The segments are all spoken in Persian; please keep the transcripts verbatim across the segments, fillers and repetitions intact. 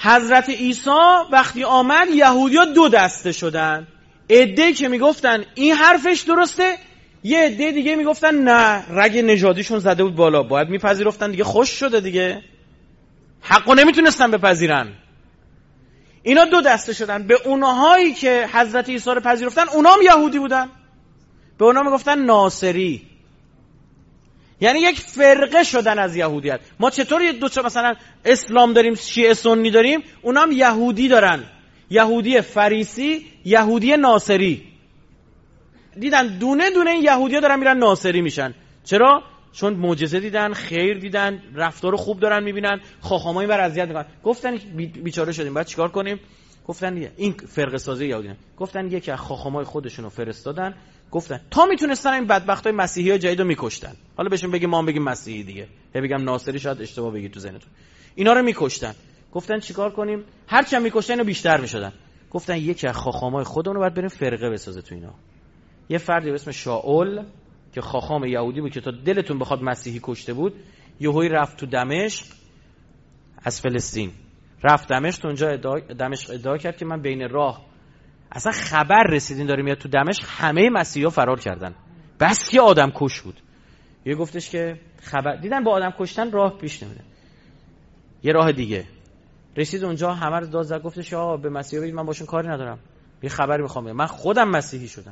حضرت عیسی وقتی آمد یهودی‌ها دو دسته شدن. عده‌ای که میگفتن این حرفش درسته، یه عده دیگه میگفتن نه، رگ نژادیشون زده بود بالا، باید میپذیرفتن دیگه، خوش شده دیگه، حقو نمیتونستن بپذیرن. اینا دو دسته شدن. به اونهایی که حضرت عیسی رو پذیرفتن اونام یهودی بودن، به اونا میگفتن ناصری، یعنی یک فرقه شدن از یهودیت. ما چطور یه دو مثلا اسلام داریم، شیعه سنی داریم، اونام یهودی دارن، یهودی فریسی، یهودی ناصری. دیدن دونه دونه این یهودی‌ها دارن میرن ناصری میشن. چرا؟ چون معجزه دیدن، خیر دیدن، رفتار خوب دارن میبینن، خاخامای اینور اذیت میکنن. گفتن بیچاره شدیم، بعد چیکار کنیم؟ گفتن این فرقه سازی یهودیان. گفتن یکی از خاخامای خودشونو فرستادن، گفتن تا میتونستن این بدبختای مسیحیای جدیدو میکشتن. حالا بهشون بگیم ما هم بگیم مسیحی دیگه، یا بگم ناصری، شاید اشتباه بگید تو ذهنتون. اینا رو میکشتن. گفتن چیکار کنیم؟ هر چند میکشتن اینو بیشتر میشدن. گفتن یکی از خاخامای خودمون رو باید بریم فرقه بسازه تو اینا. یه فردی به اسم شاول که خاخام یهودی بود که تا دلتون بخواد مسیحی کشته بود، یهویی رفت تو دمشق از فلسطین، رفت دمشق، تو اونجا ادعا دمشق ادعا کرد که من بین راه، اصلا خبر رسیدین داره میاد تو دمشق، همه مسیحی‌ها فرار کردن، بس که آدم کش بود. یه گفتش که خبر دیدن با آدم کشتن راه پیش نمیره، یه راه دیگه. رسید اونجا همه رو داد زد، گفتش آقا به مسیحا بگید من باشون کاری ندارم، یه خبری میخوام بگم، من خودم مسیحی شدم.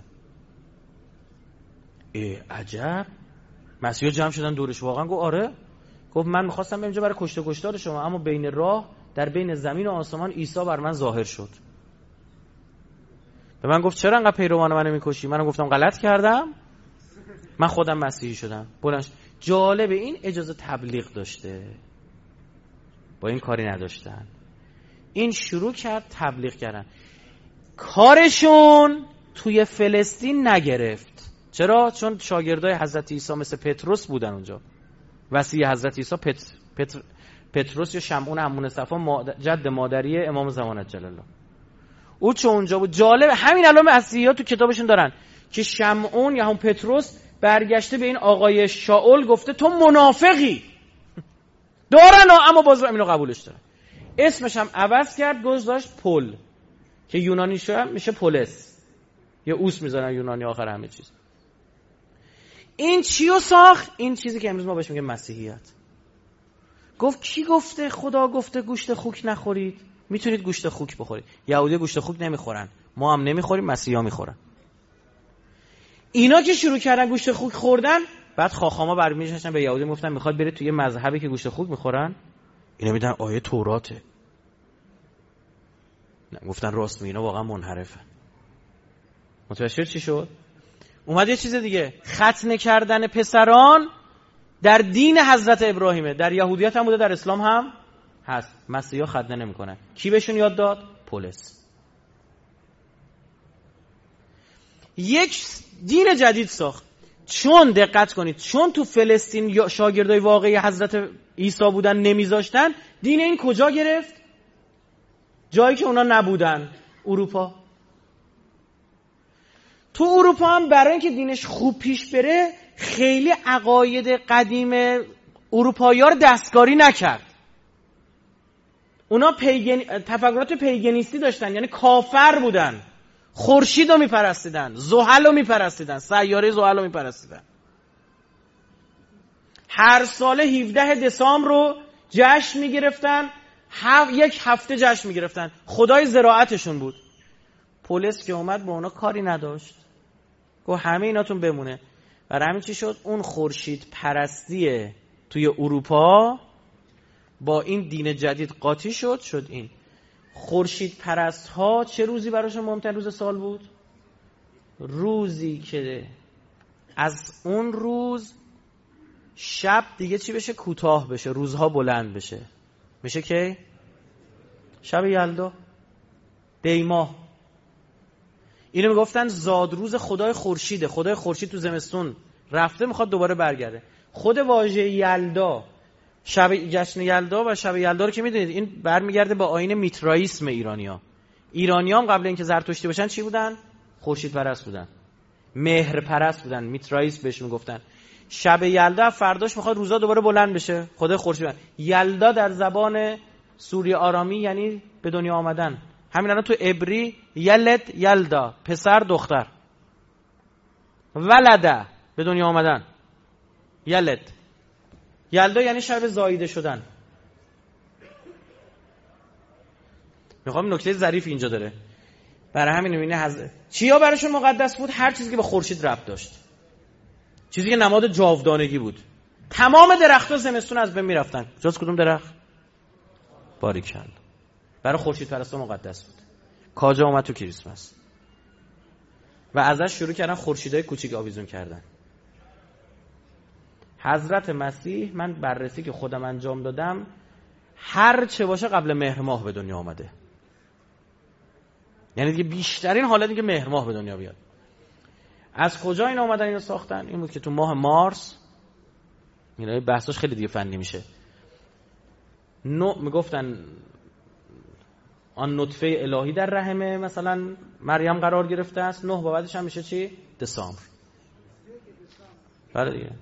ای عجب. مسیحا جمع شدن دورش. واقعا گفت آره. گفت من میخواستم برم اینجا برای کشته کشتار شما، اما بین راه در بین زمین و آسمان عیسی بر من ظاهر شد. به من گفت چرا انقدر پیروان منو میکشی؟ منم گفتم غلط کردم، من خودم مسیحی شدم. بلند. جالبه این اجازه تبلیغ داشته، با این کاری نداشتن. این شروع کرد تبلیغ کردن. کارشون توی فلسطین نگرفت. چرا؟ چون شاگردای حضرت عیسی مثل پتروس بودن اونجا. وصی حضرت عیسی پت... پتر... پتروس یا شمعون عمون صفا ماد... جد مادری امام زمان جل الله. او چه اونجا بود. جالبه همین الان مسیحی‌ها تو کتابشون دارن که شمعون یا هم پتروس برگشته به این آقای شاول گفته تو منافقی. دارن اما باز اینو قبولش دارن. اسمش هم عوض کرد، گذاشت پل که یونانی شده میشه پولس، یا اوس میذارن یونانی آخر همه چیز. این چیو ساخت؟ این چیزی که امروز ما بهش میگیم مسیحیت. گفت کی گفته خدا گفته گوشت خوک نخورید؟ میتونید گوشت خوک بخورید. یهودی گوشت خوک نمیخورن، ما هم نمیخوریم، مسیحا میخورن. اینا که شروع کردن گوشت خوک خوردن، بعد خاخاما برمیگشتن به یهودی میگفتن میخواد بره توی مذهبی که گوشت خوک میخورن؟ اینا میدن آیه توراته. نه گفتن راست میگه، اینا واقعا منحرفه. متوجه چی شد؟ اومد یه چیز دیگه، ختنه کردن پسران در دین حضرت ابراهیمه. در یهودیت هم بوده، در اسلام هم هست. مسیحا ختنه نمیکنن. کی بهشون یاد داد؟ پولس. یک دین جدید ساخت. چون دقت کنید، چون تو فلسطین شاگردای واقعی حضرت عیسی بودن نمیذاشتن، دین این کجا گرفت؟ جایی که اونا نبودن، اروپا. تو اروپا هم برای اینکه دینش خوب پیش بره، خیلی عقاید قدیم اروپایی‌ها رو دستکاری نکرد. اونا پیگن... تفکرات پیگنیستی داشتن، یعنی کافر بودن. خورشید رو میپرستیدن، زحل رو میپرستیدن، سیاره زحل رو میپرستیدن. هر سال هفدهم دسامبر رو جشن میگرفتن، هف... یک هفته جشن میگرفتن. خدای زراعتشون بود. پولس که اومد با اونا کاری نداشت، گفت همه ایناتون بمونه. برای همین چی شد؟ اون خورشید پرستی توی اروپا با این دین جدید قاطی شد. شد این خورشید پرست ها چه روزی براشون مهمترین روز سال بود؟ روزی که از اون روز شب دیگه چی بشه؟ کوتاه بشه، روزها بلند بشه. میشه که شب یلدا، دیماه. اینو میگفتن زادروز خدای خورشیده. خدای خورشید تو زمستون رفته، میخواد دوباره برگرده. خود واژه یلدا، شب جشن یلدا و شب یلدا رو که میدونید این برمیگرده با آیین میترائیسم ایرانی‌ها. ایرانی‌ها هم قبل اینکه زرتشتی باشن چی بودن؟ خورشید پرست بودن، مهر پرست بودن، میترائیسم بهش میگفتن. شب یلدا فرداش میخواد روزا دوباره بلند بشه، خدای خورشید. یلدا در زبان سوری آرامی یعنی به دنیا آمدن. همین الان تو عبری یلد یلدا، پسر دختر. ولده به دنیا آمدن. یلد یلدا یعنی شب زاییده شدن. میخوام نکته ظریف اینجا داره. برای همین میبینه حضرت چیا براشون مقدس بود؟ هر چیزی که به خورشید ربط داشت، چیزی که نماد جاودانگی بود. تمام درخت‌ها زمستون از بین میرفتن، جز کدوم درخت؟ باریکلا. برای خورشید پرستا مقدس بود. کاجا اومد تو کریسمس و ازش شروع کردن خورشیدای کوچیک آویزون کردن. حضرت مسیح، من بررسی که خودم انجام دادم، هر چه باشه قبل مهر ماه به دنیا آمده. یعنی دیگه بیشترین حالتی که مهر ماه به دنیا بیاد. از کجا این اومدن اینو ساختن؟ این بود که تو ماه مارس، اینا بحثش خیلی دیگه فنی میشه، نو میگفتن آن نطفه الهی در رحم مثلا مریم قرار گرفته است، نه بعدش هم میشه چی؟ دسامبر. بله دیگه.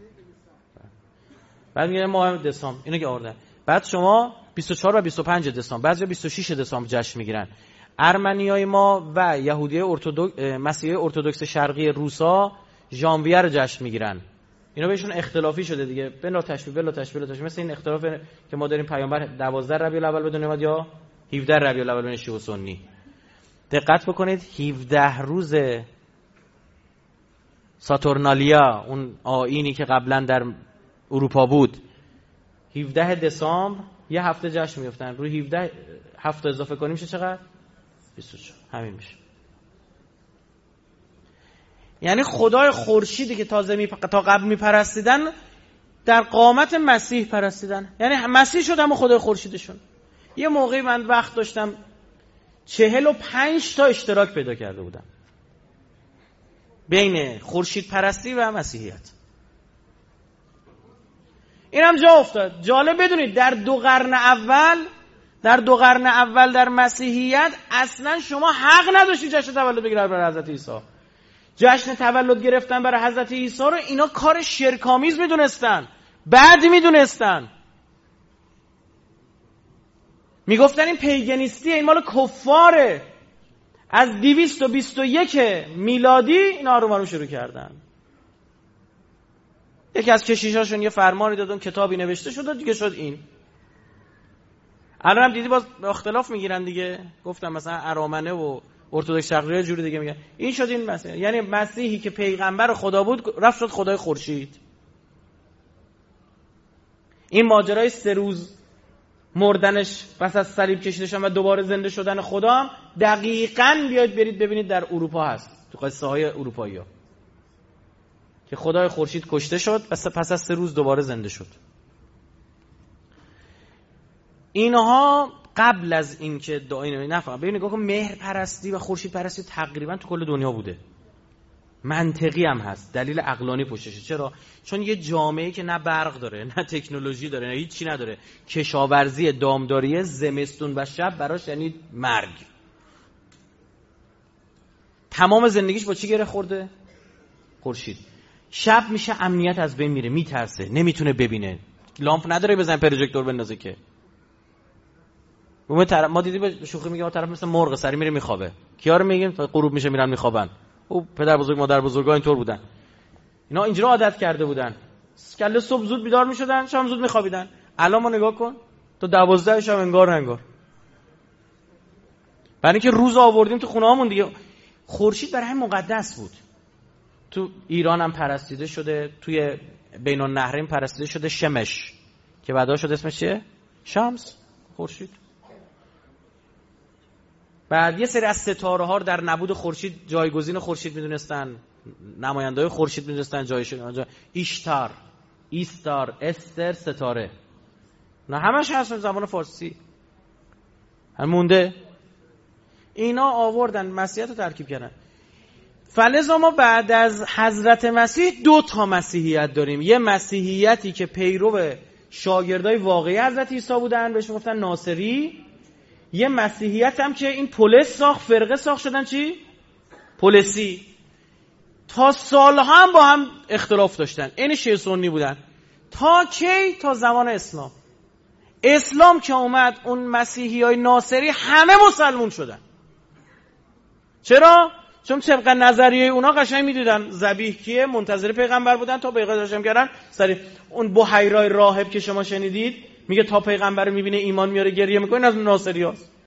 بعد میگه ماه دسامبر اینو که آورده. بعد شما بیست و چهار و بیست و پنج دسامبر، بعضیا بیست و شش دسامبر جشن میگیرن. ارمنیای ما و یهودیای ارتدوکس، مسیحی ارتدوکس شرقی روسا ژانویه رو جشن میگیرن. اینا بهشون اختلافی شده دیگه، بلا تشبیه بلا تشبیه بلا تشبیه. مثل این اختلاف که ما داریم پیامبر دوازده ربیع الاول به دنیا اومد یا هفده ربیع الاول بین شیعه و سنی. دقت بکنید هفده روز ساتورنالیا، اون آیینی که قبلا در اروپا بود، هفده دسامبر یه هفته جشن می‌گفتن. روی هفده هفته اضافه کنیم میشه چقدر؟ بیست و چهار. همین میشه. یعنی خدای خورشیدی که تازه می تا قبل میپرستیدن در قامت مسیح پرستیدن. یعنی مسیح شد اما خدای خورشیدشون. یه موقعی من وقت داشتم چهل و پنج تا اشتراک پیدا کرده بودم بین خورشید پرستی و مسیحیت. اینم جا افتاد. جالب بدونید در دو قرن اول در دو قرن اول در مسیحیت اصلا شما حق نداشتی جشن تولد بگیری برای حضرت عیسی. جشن تولد گرفتن برای حضرت عیسی رو اینا کار شرک‌آمیز میدونستن، بد میدونستن. میگفتن این پیگنیستیه، این مال کفاره. از دویست و بیست و یک میلادی اینا رو مارو شروع کردن. یکی از کشیشاشون یه فرمانی دادن، کتابی نوشته شد و دیگه شد این. الان هم دیدی باز اختلاف میگیرن دیگه. گفتم مثلا ارامنه و ارتدوکس شرقی جوری دیگه میگن. این شد این مسیح. یعنی مسیحی که پیغمبر خدا بود رفت شد خدای خورشید. این ماجرای سه روز مردنش پس از صلیب کشیدشن و دوباره زنده شدن خدا هم دقیقاً بیاید برید ببینید در اروپا هست، تو قصه های اروپایی‌ها که خدای خورشید کشته شد پس پس از سه روز دوباره زنده شد. اینها قبل از این که دعای نفهم ببینید نگاه کن، مهر پرستی و خورشید پرستی تقریبا تو کل دنیا بوده. منطقی هم هست، دلیل عقلانی پشتشه. چرا؟ چون یه جامعه‌ای که نه برق داره، نه تکنولوژی داره، نه هیچ چی نداره، کشاورزی، دامداری، زمستون و شب براش یعنی مرگ. تمام زندگیش با چی گره خورده؟ خورشید. شب میشه امنیت از بین میره، میترسه، نمیتونه ببینه، لامپ نداره بزن پروژکتور بندازه که. ما دیدی به شوخی میگه ما طرف مثل مرغ سری میره میخوابه. کیا رو میگیم تا غروب میشه میرن میخوابن؟ او پدر بزرگ مادر بزرگا اینطور بودن. اینا اینجوری عادت کرده بودن. کله صبح زود بیدار میشدن، شام زود میخوابیدن. الان ما نگاه کن تو دوازده شب انگار انگار. برای اینکه روز آوردیم تو خونه‌هامون دیگه. خورشید برای همین مقدس بود. تو ایران هم پرستیده شده، توی بین النهرین پرستیده شده شمش که بعدا شد اسمش چیه؟ شمس، خورشید. بعد یه سری از ستاره ها در نبود خورشید جایگزین خورشید میدونستن، نماینده‌های خورشید میدونستن جایشون اونجا. ایشتار، ایستار، استر، ستاره. نه همش هست زبان فارسی. هم مونده. اینا آوردن مسیحیت رو ترکیب کردن. فلذا ما بعد از حضرت مسیح دو تا مسیحیت داریم. یه مسیحیتی که پیرو شاگردای واقعی حضرت عیسی بودن، بهش میگفتن ناصری. یه مسیحیت هم که این پولس ساخت، فرقه ساخت، شدن چی؟ پولسی. تا سالها هم با هم اختلاف داشتن. این شیعه سنی بودن. تا کی؟ تا زمان اسلام. اسلام که اومد اون مسیحی های ناصری همه مسلمون شدن. چرا؟ چون طبق نظریه اونا قشنگ میدیدن ذبیح کیه، منتظر پیغمبر بودن تا پیغمبر داشتم کردن. سری اون بحیرای راهب که شما شنیدید میگه تا پیغمبر رو میبینه ایمان میاره گریه میکنه، از ناصری هاست.